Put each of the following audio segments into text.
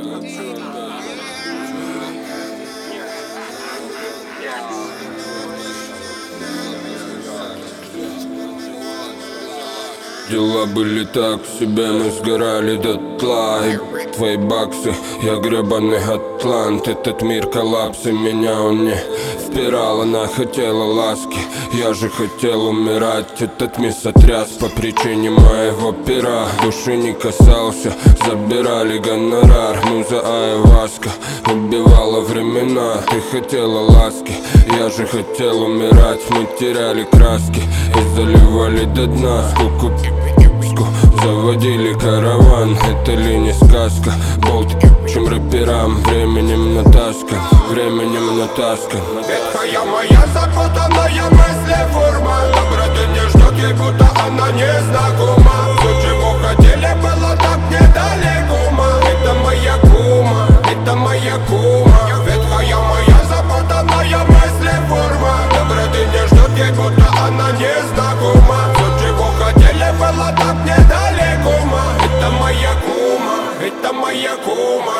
Дела были так себе, мы сгорали дотла. И твои баксы, я гребаный атлант. Этот мир коллапс, и меня он не впирал. Она хотела ласки, я же хотел умирать. Этот мир сотряс по причине моего пера. Души не касался, забирали гонорар. Муза айваска убивала времена. Ты хотела ласки, я же хотел умирать. Мы теряли краски и заливали до дна. Скуку заводили караван, это ли не сказка? Болт, чем рэперам, временем натаскан, временем натаскан. Ветхая моя запутанная мыслеформа, доброты не ждет, ей будто она незнакома. Все, чего хотели, было так недалеко. Это моя кума, это моя кума. Ветхая моя запутанная мыслеформа, доброты не ждет, ей будто она незнакома. Все, чего хотели, было так недалеко. Это моя кума, это моя кума.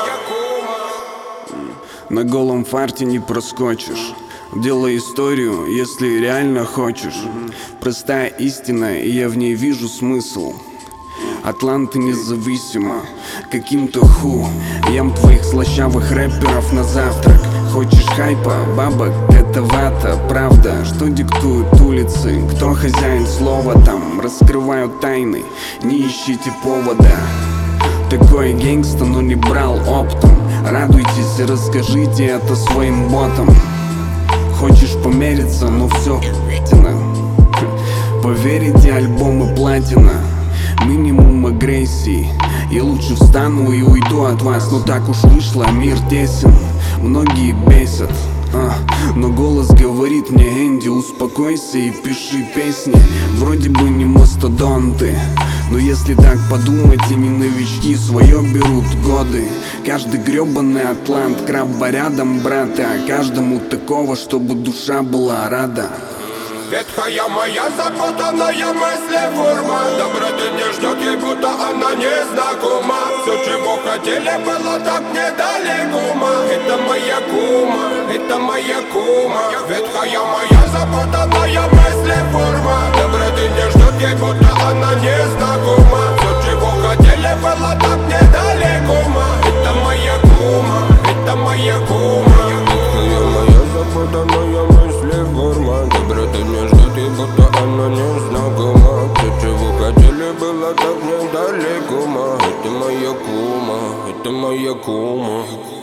На голом фарте не проскочишь. Делай историю, если реально хочешь. Простая истина, и я в ней вижу смысл. Атланты независимо, каким-то ем твоих слащавых рэперов на завтрак. Хочешь хайпа, бабок, это вата, правда. Что диктуют улицы, кто хозяин слова там? Раскрывают тайны, не ищите повода. Такой гангста, но не брал оптом. Радуйтесь и расскажите это своим ботам. Хочешь помериться, но все поверите, альбомы платина. Минимум агрессии. Я лучше встану и уйду от вас. Но так уж вышло, мир тесен. Многие бесят, но голос говорит мне: Энди, успокойся и пиши песни. Вроде бы не мастодонты, но если так подумать, и не новички свое берут годы. Каждый гребаный атлант, крабба рядом, брата. Каждому такого, чтобы душа была рада. Ветхая моя запутанная мыслеформа, доброты не ждет, ей будто она незнакома. Все, чего хотели, было так недалеко. Это моя кума, это моя кума. Ветхая моя запутанная мыслеформа, доброты не ждет, ей будто она незнакома. Все, чего хотели, было так недалеко. Это моя кума, это моя кума. Ветхая моя запутанная мыслеформа, доброты не ждет, и будто она незнакома. Все, чего хотели, было так недалеко. Это моя кума, это моя кума.